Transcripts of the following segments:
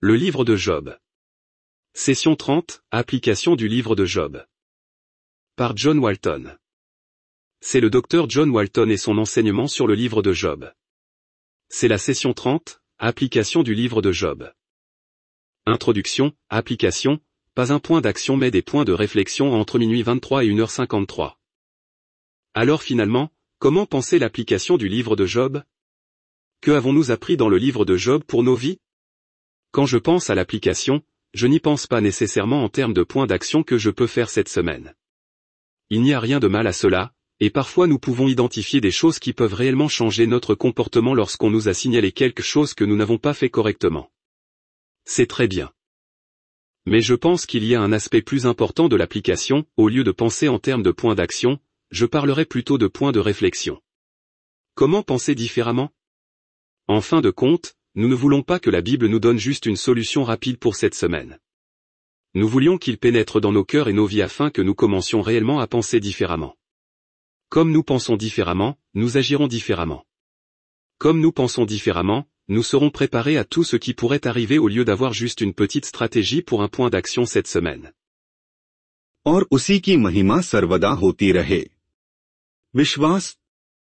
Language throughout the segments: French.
Le livre de Job. Session 30, application du livre de Job. Par John Walton. C'est le docteur John Walton et son enseignement sur le livre de Job. C'est la session 30, application du livre de Job. Introduction, application, pas un point d'action mais des points de réflexion entre minuit 23 et 1h53. Alors finalement, comment penser l'application du livre de Job? Que avons-nous appris dans le livre de Job pour nos vies? Quand je pense à l'application, je n'y pense pas nécessairement en termes de points d'action que je peux faire cette semaine. Il n'y a rien de mal à cela, et parfois nous pouvons identifier des choses qui peuvent réellement changer notre comportement lorsqu'on nous a signalé quelque chose que nous n'avons pas fait correctement. C'est très bien. Mais je pense qu'il y a un aspect plus important de l'application, au lieu de penser en termes de points d'action, je parlerai plutôt de points de réflexion. Comment penser différemment? En fin de compte, nous ne voulons pas que la Bible nous donne juste une solution rapide pour cette semaine. Nous voulions qu'il pénètre dans nos cœurs et nos vies afin que nous commencions réellement à penser différemment. Comme nous pensons différemment, nous agirons différemment. Comme nous pensons différemment, nous serons préparés à tout ce qui pourrait arriver au lieu d'avoir juste une petite stratégie pour un point d'action cette semaine. और उसी की महिमा सर्वदा होती रहे। विश्वास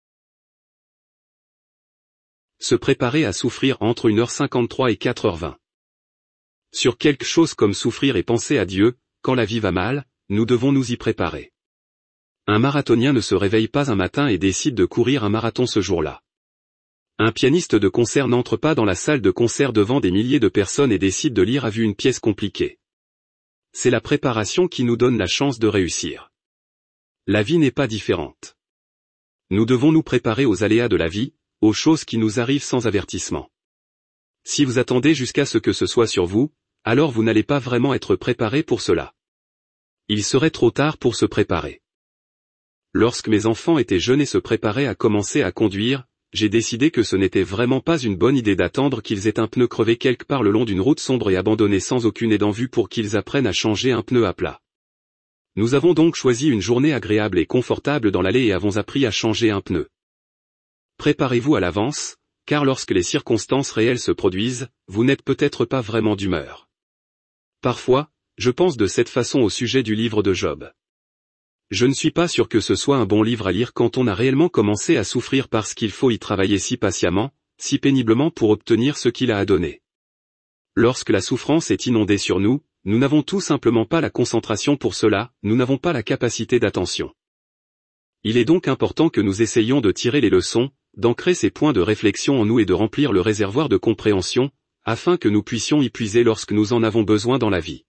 Se préparer à souffrir entre 1h53 et 4h20. Sur quelque chose comme souffrir et penser à Dieu, quand la vie va mal, nous devons nous y préparer. Un marathonien ne se réveille pas un matin et décide de courir un marathon ce jour-là. Un pianiste de concert n'entre pas dans la salle de concert devant des milliers de personnes et décide de lire à vue une pièce compliquée. C'est la préparation qui nous donne la chance de réussir. La vie n'est pas différente. Nous devons nous préparer aux aléas de la vie, aux choses qui nous arrivent sans avertissement. Si vous attendez jusqu'à ce que ce soit sur vous, alors vous n'allez pas vraiment être préparé pour cela. Il serait trop tard pour se préparer. Lorsque mes enfants étaient jeunes et se préparaient à commencer à conduire, j'ai décidé que ce n'était vraiment pas une bonne idée d'attendre qu'ils aient un pneu crevé quelque part le long d'une route sombre et abandonnée sans aucune aide en vue pour qu'ils apprennent à changer un pneu à plat. Nous avons donc choisi une journée agréable et confortable dans l'allée et avons appris à changer un pneu. Préparez-vous à l'avance, car lorsque les circonstances réelles se produisent, vous n'êtes peut-être pas vraiment d'humeur. Parfois, je pense de cette façon au sujet du livre de Job. Je ne suis pas sûr que ce soit un bon livre à lire quand on a réellement commencé à souffrir parce qu'il faut y travailler si patiemment, si péniblement pour obtenir ce qu'il a à donner. Lorsque la souffrance est inondée sur nous, nous n'avons tout simplement pas la concentration pour cela, nous n'avons pas la capacité d'attention. Il est donc important que nous essayions de tirer les leçons, d'ancrer ces points de réflexion en nous et de remplir le réservoir de compréhension, afin que nous puissions y puiser lorsque nous en avons besoin dans la vie.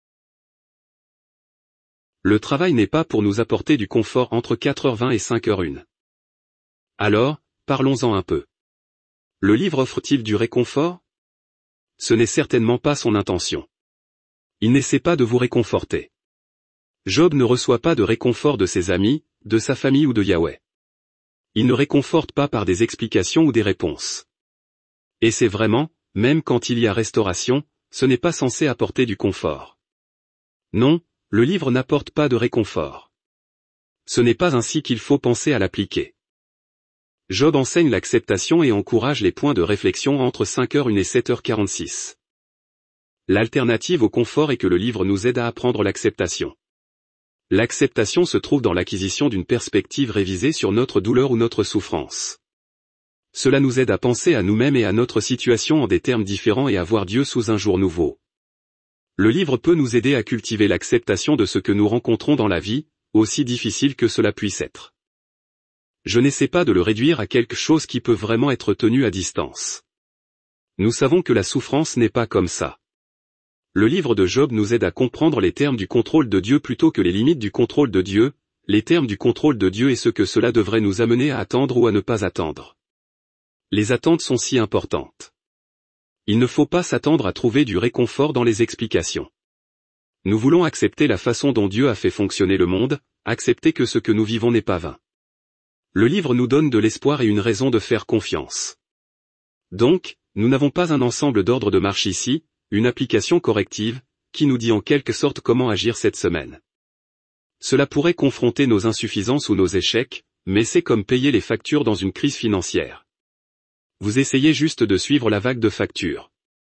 Le travail n'est pas pour nous apporter du confort entre 4h20 et 5h01. Alors, parlons-en un peu. Le livre offre-t-il du réconfort? Ce n'est certainement pas son intention. Il n'essaie pas de vous réconforter. Job ne reçoit pas de réconfort de ses amis, de sa famille ou de Yahweh. Il ne réconforte pas par des explications ou des réponses. Et c'est vraiment, même quand il y a restauration, ce n'est pas censé apporter du confort. Non, le livre n'apporte pas de réconfort. Ce n'est pas ainsi qu'il faut penser à l'appliquer. Job enseigne l'acceptation et encourage les points de réflexion entre 5h01 et 7h46. L'alternative au confort est que le livre nous aide à apprendre l'acceptation. L'acceptation se trouve dans l'acquisition d'une perspective révisée sur notre douleur ou notre souffrance. Cela nous aide à penser à nous-mêmes et à notre situation en des termes différents et à voir Dieu sous un jour nouveau. Le livre peut nous aider à cultiver l'acceptation de ce que nous rencontrons dans la vie, aussi difficile que cela puisse être. Je n'essaie pas de le réduire à quelque chose qui peut vraiment être tenu à distance. Nous savons que la souffrance n'est pas comme ça. Le livre de Job nous aide à comprendre les termes du contrôle de Dieu plutôt que les limites du contrôle de Dieu, les termes du contrôle de Dieu et ce que cela devrait nous amener à attendre ou à ne pas attendre. Les attentes sont si importantes. Il ne faut pas s'attendre à trouver du réconfort dans les explications. Nous voulons accepter la façon dont Dieu a fait fonctionner le monde, accepter que ce que nous vivons n'est pas vain. Le livre nous donne de l'espoir et une raison de faire confiance. Donc, nous n'avons pas un ensemble d'ordres de marche ici, une application corrective, qui nous dit en quelque sorte comment agir cette semaine. Cela pourrait confronter nos insuffisances ou nos échecs, mais c'est comme payer les factures dans une crise financière. Vous essayez juste de suivre la vague de factures.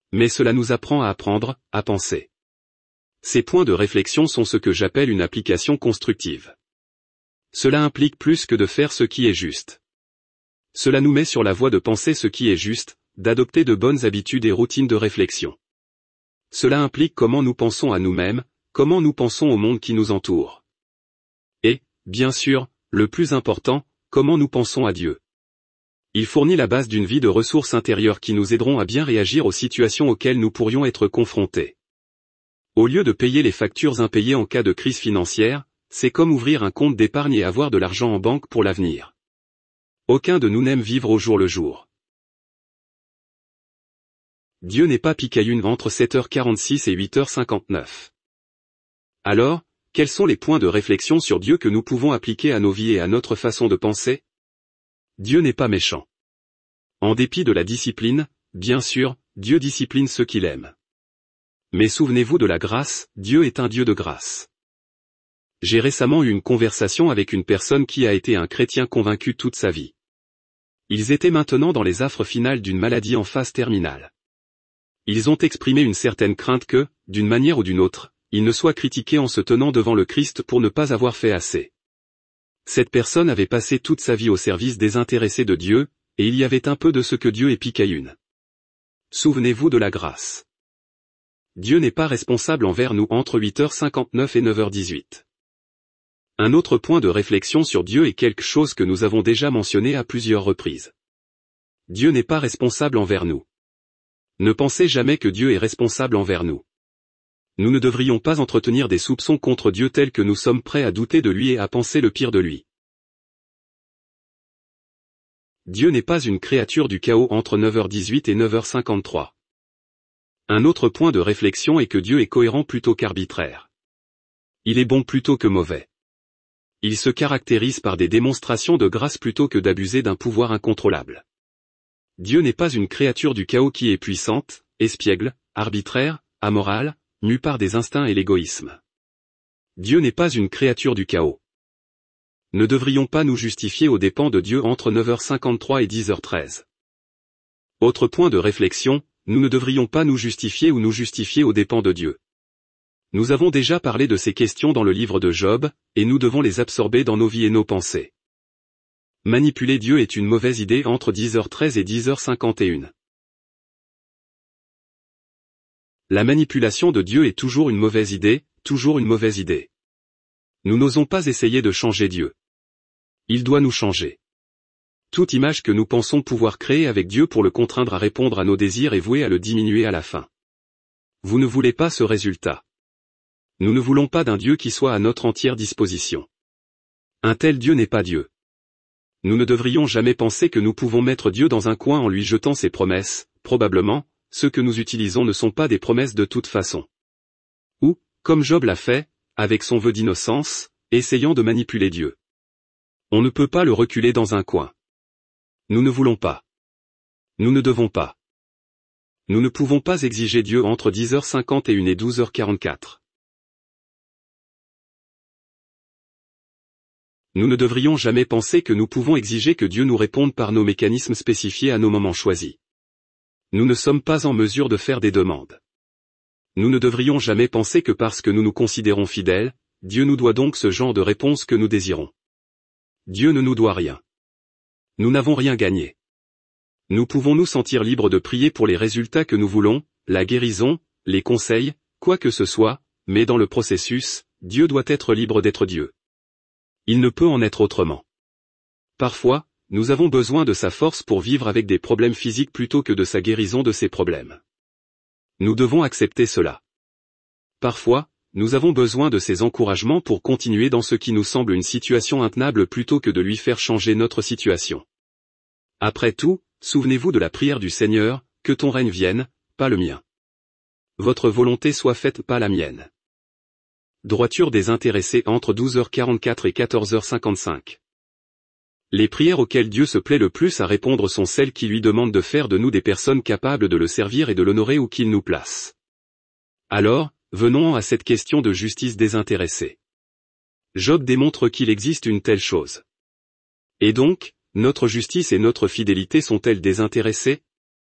Mais cela nous apprend à apprendre, à penser. Ces points de réflexion sont ce que j'appelle une application constructive. Cela implique plus que de faire ce qui est juste. Cela nous met sur la voie de penser ce qui est juste, d'adopter de bonnes habitudes et routines de réflexion. Cela implique comment nous pensons à nous-mêmes, comment nous pensons au monde qui nous entoure. Et, bien sûr, le plus important, comment nous pensons à Dieu. Il fournit la base d'une vie de ressources intérieures qui nous aideront à bien réagir aux situations auxquelles nous pourrions être confrontés. Au lieu de payer les factures impayées en cas de crise financière, c'est comme ouvrir un compte d'épargne et avoir de l'argent en banque pour l'avenir. Aucun de nous n'aime vivre au jour le jour. Dieu n'est pas Picaïune entre 7h46 et 8h59. Alors, quels sont les points de réflexion sur Dieu que nous pouvons appliquer à nos vies et à notre façon de penser? Dieu n'est pas méchant. En dépit de la discipline, bien sûr, Dieu discipline ceux qu'il aime. Mais souvenez-vous de la grâce, Dieu est un Dieu de grâce. J'ai récemment eu une conversation avec une personne qui a été un chrétien convaincu toute sa vie. Ils étaient maintenant dans les affres finales d'une maladie en phase terminale. Ils ont exprimé une certaine crainte que, d'une manière ou d'une autre, ils ne soient critiqués en se tenant devant le Christ pour ne pas avoir fait assez. Cette personne avait passé toute sa vie au service désintéressé de Dieu, et il y avait un peu de ce que Dieu est Picaïune. Souvenez-vous de la grâce. Dieu n'est pas responsable envers nous entre 8h59 et 9h18. Un autre point de réflexion sur Dieu est quelque chose que nous avons déjà mentionné à plusieurs reprises. Dieu n'est pas responsable envers nous. Ne pensez jamais que Dieu est responsable envers nous. Nous ne devrions pas entretenir des soupçons contre Dieu tels que nous sommes prêts à douter de lui et à penser le pire de lui. Dieu n'est pas une créature du chaos entre 9h18 et 9h53. Un autre point de réflexion est que Dieu est cohérent plutôt qu'arbitraire. Il est bon plutôt que mauvais. Il se caractérise par des démonstrations de grâce plutôt que d'abuser d'un pouvoir incontrôlable. Dieu n'est pas une créature du chaos qui est puissante, espiègle, arbitraire, amorale, mue par des instincts et l'égoïsme. Dieu n'est pas une créature du chaos. Ne devrions pas nous justifier aux dépens de Dieu entre 9h53 et 10h13. Autre point de réflexion, nous ne devrions pas nous justifier ou nous justifier aux dépens de Dieu. Nous avons déjà parlé de ces questions dans le livre de Job, et nous devons les absorber dans nos vies et nos pensées. Manipuler Dieu est une mauvaise idée entre 10h13 et 10h51. La manipulation de Dieu est toujours une mauvaise idée, toujours une mauvaise idée. Nous n'osons pas essayer de changer Dieu. Il doit nous changer. Toute image que nous pensons pouvoir créer avec Dieu pour le contraindre à répondre à nos désirs est vouée à le diminuer à la fin. Vous ne voulez pas ce résultat. Nous ne voulons pas d'un Dieu qui soit à notre entière disposition. Un tel Dieu n'est pas Dieu. Nous ne devrions jamais penser que nous pouvons mettre Dieu dans un coin en lui jetant ses promesses, probablement, ceux que nous utilisons ne sont pas des promesses de toute façon. Ou, comme Job l'a fait, avec son vœu d'innocence, essayant de manipuler Dieu. On ne peut pas le reculer dans un coin. Nous ne voulons pas. Nous ne devons pas. Nous ne pouvons pas exiger Dieu entre 10h51 et 12h44. Nous ne devrions jamais penser que nous pouvons exiger que Dieu nous réponde par nos mécanismes spécifiés à nos moments choisis. Nous ne sommes pas en mesure de faire des demandes. Nous ne devrions jamais penser que parce que nous nous considérons fidèles, Dieu nous doit donc ce genre de réponse que nous désirons. Dieu ne nous doit rien. Nous n'avons rien gagné. Nous pouvons nous sentir libres de prier pour les résultats que nous voulons, la guérison, les conseils, quoi que ce soit, mais dans le processus, Dieu doit être libre d'être Dieu. Il ne peut en être autrement. Parfois, nous avons besoin de sa force pour vivre avec des problèmes physiques plutôt que de sa guérison de ces problèmes. Nous devons accepter cela. Parfois, nous avons besoin de ses encouragements pour continuer dans ce qui nous semble une situation intenable plutôt que de lui faire changer notre situation. Après tout, souvenez-vous de la prière du Seigneur, que ton règne vienne, pas le mien. Votre volonté soit faite, pas la mienne. Droiture désintéressée entre 12h44 et 14h55. Les prières auxquelles Dieu se plaît le plus à répondre sont celles qui lui demandent de faire de nous des personnes capables de le servir et de l'honorer où qu'il nous place. Alors, venons à cette question de justice désintéressée. Job démontre qu'il existe une telle chose. Et donc, notre justice et notre fidélité sont-elles désintéressées?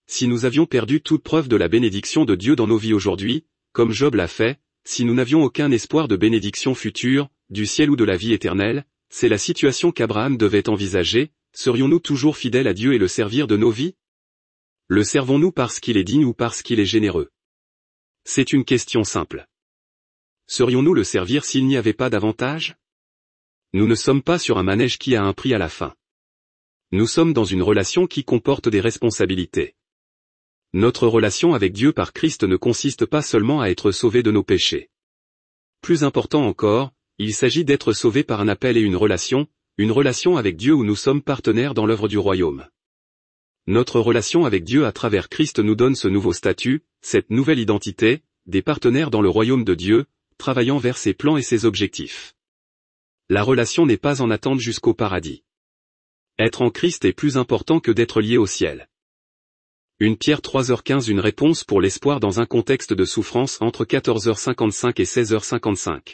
si nous avions perdu toute preuve de la bénédiction de Dieu dans nos vies aujourd'hui, comme Job l'a fait, si nous n'avions aucun espoir de bénédiction future, du ciel ou de la vie éternelle, c'est la situation qu'Abraham devait envisager, serions-nous toujours fidèles à Dieu et le servir de nos vies? Le servons-nous parce qu'il est digne ou parce qu'il est généreux? C'est une question simple. Serions-nous le servir s'il n'y avait pas d'avantage? Nous ne sommes pas sur un manège qui a un prix à la fin. Nous sommes dans une relation qui comporte des responsabilités. Notre relation avec Dieu par Christ ne consiste pas seulement à être sauvé de nos péchés. Plus important encore, il s'agit d'être sauvé par un appel et une relation avec Dieu où nous sommes partenaires dans l'œuvre du royaume. Notre relation avec Dieu à travers Christ nous donne ce nouveau statut, cette nouvelle identité, des partenaires dans le royaume de Dieu, travaillant vers ses plans et ses objectifs. La relation n'est pas en attente jusqu'au paradis. Être en Christ est plus important que d'être lié au ciel. 1 Pierre 3h15 Une réponse pour l'espoir dans un contexte de souffrance entre 14h55 et 16h55.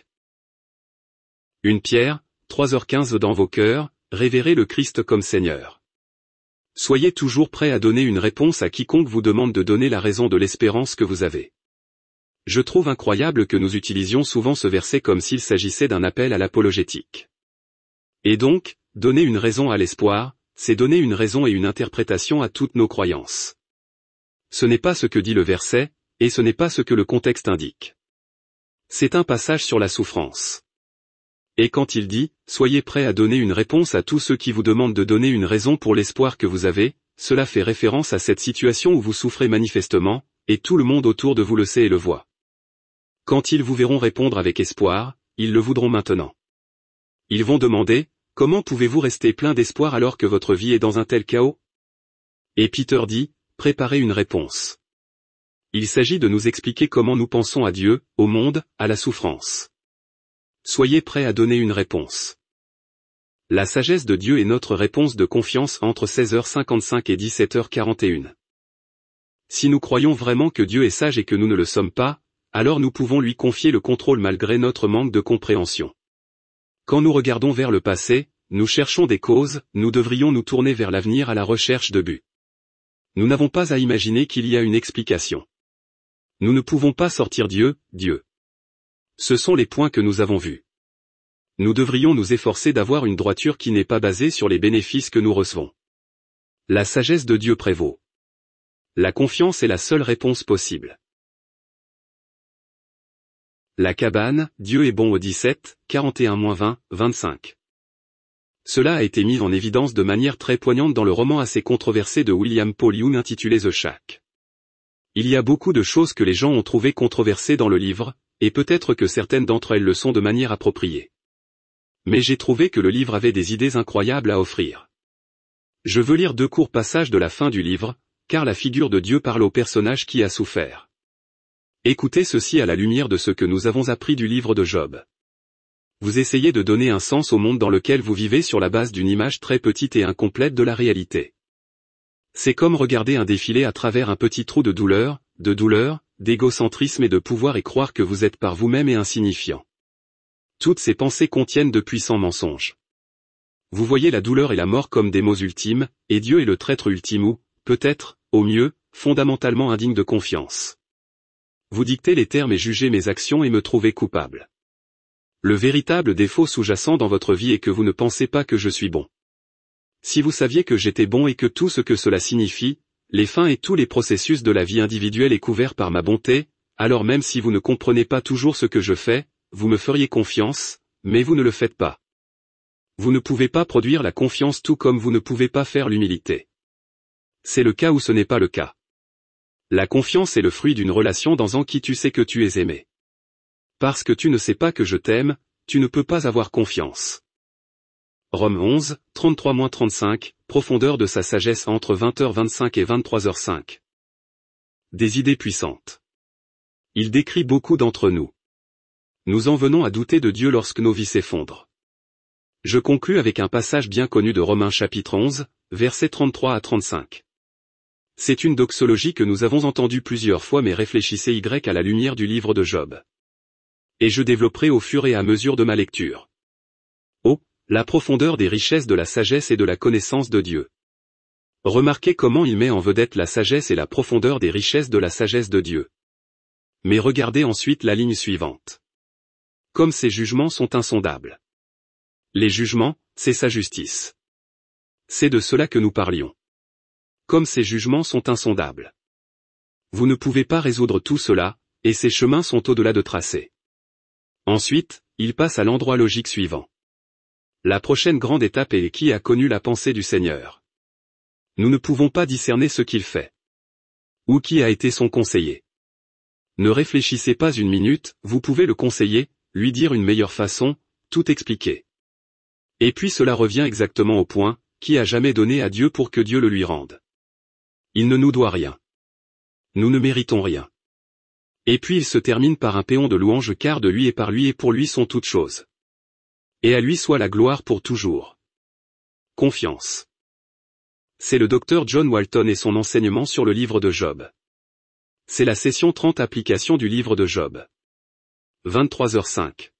1 Pierre, 3h15 Dans vos cœurs, révérez le Christ comme Seigneur. Soyez toujours prêts à donner une réponse à quiconque vous demande de donner la raison de l'espérance que vous avez. Je trouve incroyable que nous utilisions souvent ce verset comme s'il s'agissait d'un appel à l'apologétique. Et donc, donner une raison à l'espoir, c'est donner une raison et une interprétation à toutes nos croyances. Ce n'est pas ce que dit le verset, et ce n'est pas ce que le contexte indique. C'est un passage sur la souffrance. Et quand il dit « Soyez prêts à donner une réponse à tous ceux qui vous demandent de donner une raison pour l'espoir que vous avez », cela fait référence à cette situation où vous souffrez manifestement, et tout le monde autour de vous le sait et le voit. Quand ils vous verront répondre avec espoir, ils le voudront maintenant. Ils vont demander « Comment pouvez-vous rester plein d'espoir alors que votre vie est dans un tel chaos ?» Et Peter dit « Préparez une réponse. » Il s'agit de nous expliquer comment nous pensons à Dieu, au monde, à la souffrance. Soyez prêts à donner une réponse. La sagesse de Dieu est notre réponse de confiance entre 16h55 et 17h41. Si nous croyons vraiment que Dieu est sage et que nous ne le sommes pas, alors nous pouvons lui confier le contrôle malgré notre manque de compréhension. Quand nous regardons vers le passé, nous cherchons des causes, nous devrions nous tourner vers l'avenir à la recherche de buts. Nous n'avons pas à imaginer qu'il y a une explication. Nous ne pouvons pas sortir Dieu. Ce sont les points que nous avons vus. Nous devrions nous efforcer d'avoir une droiture qui n'est pas basée sur les bénéfices que nous recevons. La sagesse de Dieu prévaut. La confiance est la seule réponse possible. La cabane, Dieu est bon au 17, 41-20, 25. Cela a été mis en évidence de manière très poignante dans le roman assez controversé de William Paul Young intitulé The Shack. Il y a beaucoup de choses que les gens ont trouvées controversées dans le livre, et peut-être que certaines d'entre elles le sont de manière appropriée. Mais j'ai trouvé que le livre avait des idées incroyables à offrir. Je veux lire 2 courts passages de la fin du livre, car la figure de Dieu parle au personnage qui a souffert. Écoutez ceci à la lumière de ce que nous avons appris du livre de Job. Vous essayez de donner un sens au monde dans lequel vous vivez sur la base d'une image très petite et incomplète de la réalité. C'est comme regarder un défilé à travers un petit trou de douleur, d'égocentrisme et de pouvoir et croire que vous êtes par vous-même et insignifiant. Toutes ces pensées contiennent de puissants mensonges. Vous voyez la douleur et la mort comme des mots ultimes, et Dieu est le traître ultime ou, peut-être, au mieux, fondamentalement indigne de confiance. Vous dictez les termes et jugez mes actions et me trouvez coupable. Le véritable défaut sous-jacent dans votre vie est que vous ne pensez pas que je suis bon. Si vous saviez que j'étais bon et que tout ce que cela signifie, les fins et tous les processus de la vie individuelle est couvert par ma bonté, alors même si vous ne comprenez pas toujours ce que je fais, vous me feriez confiance, mais vous ne le faites pas. Vous ne pouvez pas produire la confiance tout comme vous ne pouvez pas faire l'humilité. C'est le cas ou ce n'est pas le cas. La confiance est le fruit d'une relation dans qui tu sais que tu es aimé. Parce que tu ne sais pas que je t'aime, tu ne peux pas avoir confiance. Romains 11, 33-35, profondeur de sa sagesse entre 20h25 et 23h05. Des idées puissantes. Il décrit beaucoup d'entre nous. Nous en venons à douter de Dieu lorsque nos vies s'effondrent. Je conclus avec un passage bien connu de Romains chapitre 11, versets 33 à 35. C'est une doxologie que nous avons entendue plusieurs fois mais réfléchissez à la lumière du livre de Job. Et je développerai au fur et à mesure de ma lecture. Oh, la profondeur des richesses de la sagesse et de la connaissance de Dieu. Remarquez comment il met en vedette la sagesse et la profondeur des richesses de la sagesse de Dieu. Mais regardez ensuite la ligne suivante. Comme ses jugements sont insondables. Les jugements, c'est sa justice. C'est de cela que nous parlions. Comme ses jugements sont insondables. Vous ne pouvez pas résoudre tout cela, et ses chemins sont au-delà de tracés. Ensuite, il passe à l'endroit logique suivant. La prochaine grande étape est qui a connu la pensée du Seigneur. Nous ne pouvons pas discerner ce qu'il fait. Ou qui a été son conseiller. Ne réfléchissez pas une minute, vous pouvez le conseiller, lui dire une meilleure façon, tout expliquer. Et puis cela revient exactement au point, qui a jamais donné à Dieu pour que Dieu le lui rende. Il ne nous doit rien. Nous ne méritons rien. Et puis il se termine par un péon de louange car de lui et par lui et pour lui sont toutes choses. Et à lui soit la gloire pour toujours. Confiance. C'est le Dr John Walton et son enseignement sur le livre de Job. C'est la session 30 application du livre de Job. 23h05.